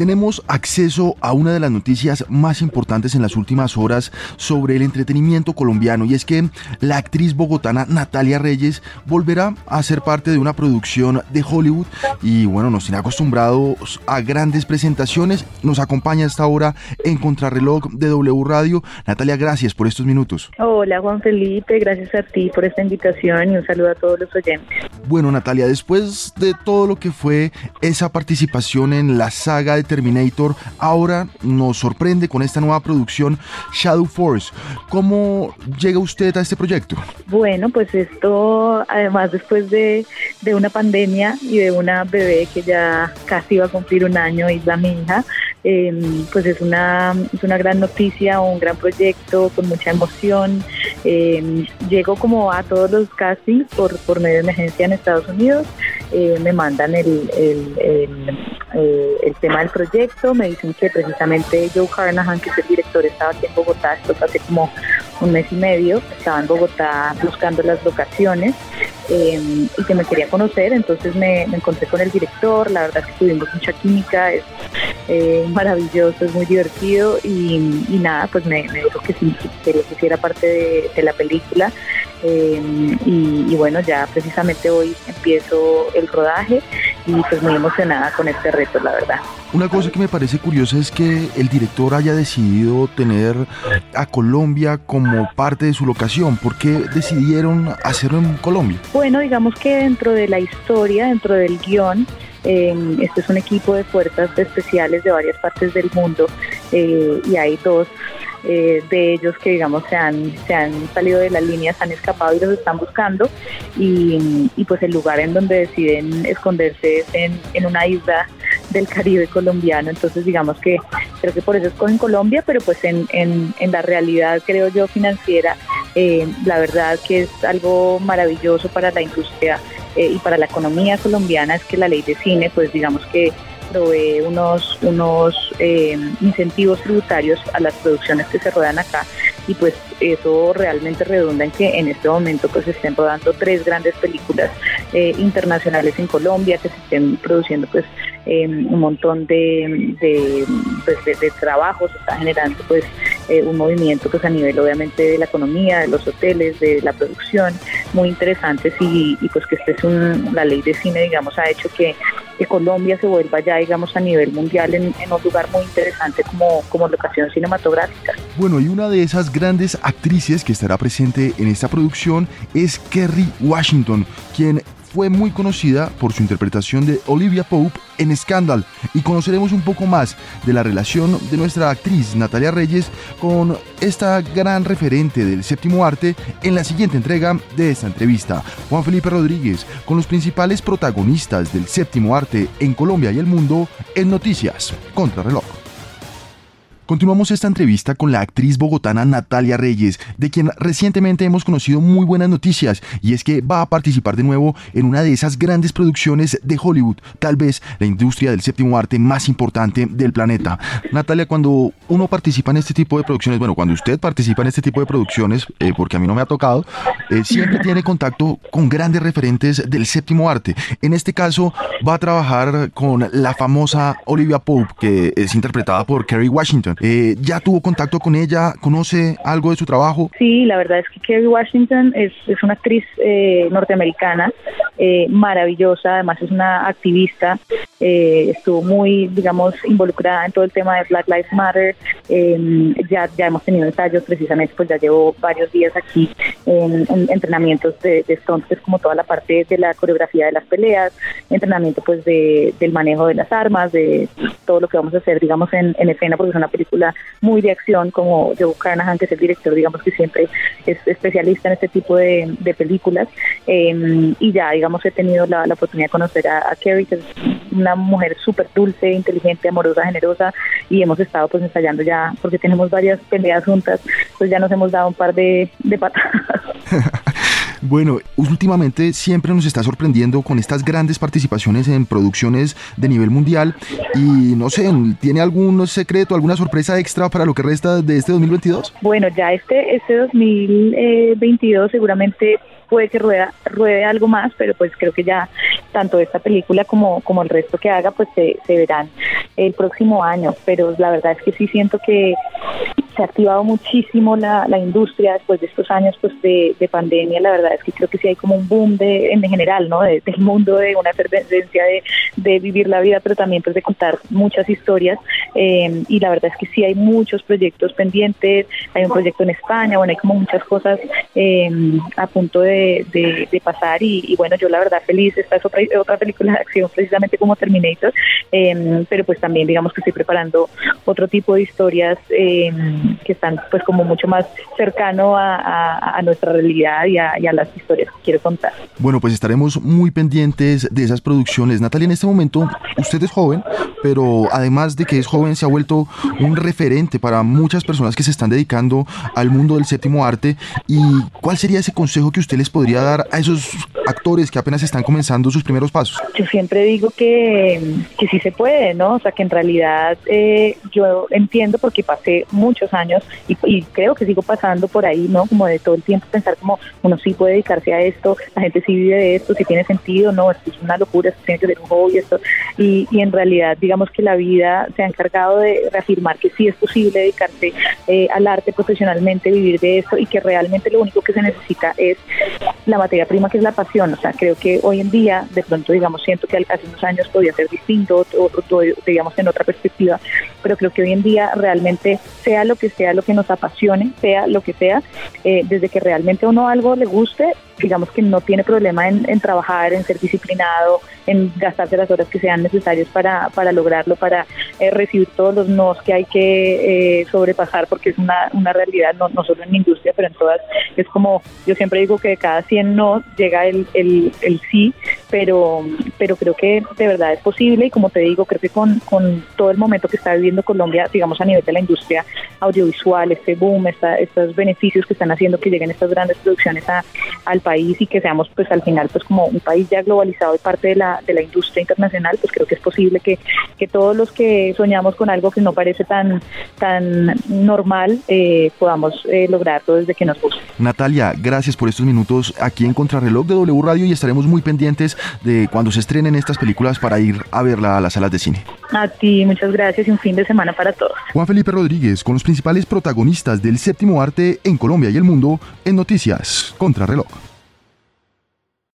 Tenemos acceso a una de las noticias más importantes en las últimas horas sobre el entretenimiento colombiano, y es que la actriz bogotana Natalia Reyes volverá a ser parte de una producción de Hollywood y bueno, nos tiene acostumbrados a grandes presentaciones. Nos acompaña a esta hora en Contrarreloj de W Radio. Natalia, gracias por estos minutos. Hola Juan Felipe, gracias a ti por esta invitación y un saludo a todos los oyentes. Bueno, Natalia, después de todo lo que fue esa participación en la saga de Terminator, ahora nos sorprende con esta nueva producción Shadow Force. ¿Cómo llega usted a este proyecto? Bueno, pues esto, además después de una pandemia y de una bebé que ya casi va a cumplir un año, Isla, mi hija, pues es una gran noticia, un gran proyecto con mucha emoción. Llego como a todos los castings por medio de emergencia en Estados Unidos. Me mandan el tema del proyecto, me dicen que precisamente Joe Carnahan, que es el director, estaba aquí en Bogotá, esto fue hace como un mes y medio, estaba en Bogotá buscando las locaciones y que me quería conocer, entonces me encontré con el director. La verdad es que tuvimos mucha química, es maravilloso, es muy divertido y nada, pues me dijo que sí, quería que hiciera parte de la película. Y bueno, ya precisamente hoy empiezo el rodaje y pues muy emocionada con este reto, la verdad. Una cosa que me parece curiosa es que el director haya decidido tener a Colombia como parte de su locación. ¿Por qué decidieron hacerlo en Colombia? Bueno, digamos que dentro de la historia, dentro del guión, este es un equipo de fuerzas especiales de varias partes del mundo y hay dos de ellos que digamos se han salido de las líneas, han escapado y los están buscando y pues el lugar en donde deciden esconderse es en una isla del Caribe colombiano. Entonces digamos que creo que por eso escogen Colombia, pero pues en la realidad, creo yo, financiera, la verdad que es algo maravilloso para la industria y para la economía colombiana, es que la ley de cine pues digamos que provee unos incentivos tributarios a las producciones que se ruedan acá y pues eso realmente redunda en que en este momento pues se estén rodando 3 grandes películas internacionales en Colombia, que se estén produciendo pues un montón de trabajos, se está generando pues un movimiento pues a nivel obviamente de la economía, de los hoteles, de la producción, muy interesantes y pues que la ley de cine digamos ha hecho que Colombia se vuelva ya digamos a nivel mundial en un lugar muy interesante como locación cinematográfica. Bueno, y una de esas grandes actrices que estará presente en esta producción es Kerry Washington, quien fue muy conocida por su interpretación de Olivia Pope en Scandal, y conoceremos un poco más de la relación de nuestra actriz Natalia Reyes con esta gran referente del séptimo arte en la siguiente entrega de esta entrevista. Juan Felipe Rodríguez, con los principales protagonistas del séptimo arte en Colombia y el mundo, en Noticias Contrarreloj. Continuamos esta entrevista con la actriz bogotana Natalia Reyes, de quien recientemente hemos conocido muy buenas noticias, y es que va a participar de nuevo en una de esas grandes producciones de Hollywood, tal vez la industria del séptimo arte más importante del planeta. Natalia, cuando uno participa en este tipo de producciones, bueno, cuando usted participa en este tipo de producciones, porque a mí no me ha tocado, siempre tiene contacto con grandes referentes del séptimo arte. En este caso, va a trabajar con la famosa Olivia Pope, que es interpretada por Kerry Washington. ¿Ya tuvo contacto con ella? ¿Conoce algo de su trabajo? Sí, la verdad es que Kerry Washington es una actriz norteamericana maravillosa, además es una activista, estuvo muy, digamos, involucrada en todo el tema de Black Lives Matter, ya hemos tenido ensayos, precisamente pues ya llevo varios días aquí en entrenamientos de stunt, que es como toda la parte de la coreografía de las peleas, entrenamiento pues del manejo de las armas, de todo lo que vamos a hacer, digamos, en escena, porque es una película muy de acción, como Joe Carnahan, que es el director, digamos, que siempre es especialista en este tipo de películas, y ya, digamos, he tenido la oportunidad de conocer a Kerry, que es una mujer súper dulce, inteligente, amorosa, generosa, y hemos estado pues ensayando ya, porque tenemos varias peleas juntas, pues ya nos hemos dado un par de patadas. Bueno, últimamente siempre nos está sorprendiendo con estas grandes participaciones en producciones de nivel mundial y no sé, ¿tiene algún secreto, alguna sorpresa extra para lo que resta de este 2022? Bueno, ya este 2022 seguramente puede que ruede algo más, pero pues creo que ya tanto esta película como el resto que haga, pues se verán el próximo año, pero la verdad es que sí siento que se ha activado muchísimo la industria después de estos años pues de pandemia. La verdad es que creo que sí hay como un boom en general, ¿no? Del mundo, de una efervescencia de vivir la vida, pero también pues de contar muchas historias, y la verdad es que sí hay muchos proyectos pendientes. Hay un proyecto en España, bueno, hay como muchas cosas a punto de pasar, y bueno, yo la verdad feliz. Esta es otra película de acción precisamente como Terminator, pero pues también digamos que estoy preparando otro tipo de historias que están pues como mucho más cercano a nuestra realidad y a las historias que quiero contar. Bueno, pues estaremos muy pendientes de esas producciones. Natalia, en este momento usted es joven, pero además de que es joven, se ha vuelto un referente para muchas personas que se están dedicando al mundo del séptimo arte. ¿Y cuál sería ese consejo que usted les podría dar a esos actores que apenas están comenzando sus primeros pasos? Yo siempre digo que sí se puede, ¿no? O sea, que en realidad yo entiendo, porque pasé muchos años y creo que sigo pasando por ahí, ¿no? Como de todo el tiempo pensar como uno sí puede dedicarse a esto, la gente sí vive de esto, sí tiene sentido, no, esto es una locura, esto tiene que ser un hobby, esto, y en realidad digamos que la vida se ha encargado de reafirmar que sí es posible dedicarse al arte profesionalmente, vivir de esto, y que realmente lo único que se necesita es la materia prima, que es la pasión. O sea, creo que hoy en día, de pronto, digamos, siento que hace unos años podía ser distinto, o digamos, en otra perspectiva, pero creo que hoy en día realmente, sea lo que nos apasione, sea lo que sea, desde que realmente a uno algo le guste, digamos que no tiene problema en trabajar, en ser disciplinado, en gastarse las horas que sean necesarias para lograrlo, para recibir todos los nos que hay que sobrepasar, porque es una realidad, no solo en la industria, pero en todas. Es como, yo siempre digo que de cada 100 no llega el sí, pero creo que de verdad es posible, y como te digo, creo que con todo el momento que está viviendo Colombia, digamos a nivel de la industria audiovisual, este boom, estos beneficios que están haciendo que lleguen estas grandes producciones al país, y que seamos pues al final pues como un país ya globalizado y parte de la industria internacional, pues creo que es posible que todos los que soñamos con algo que no parece tan normal, podamos lograrlo desde que nos guste. Natalia, gracias por estos minutos aquí en Contrarreloj de W Radio, y estaremos muy pendientes de cuando se estrenen estas películas para ir a verla a las salas de cine. A ti, muchas gracias, y un fin de semana para todos. Juan Felipe Rodríguez con los principales protagonistas del séptimo arte en Colombia y el mundo en Noticias Contrarreloj.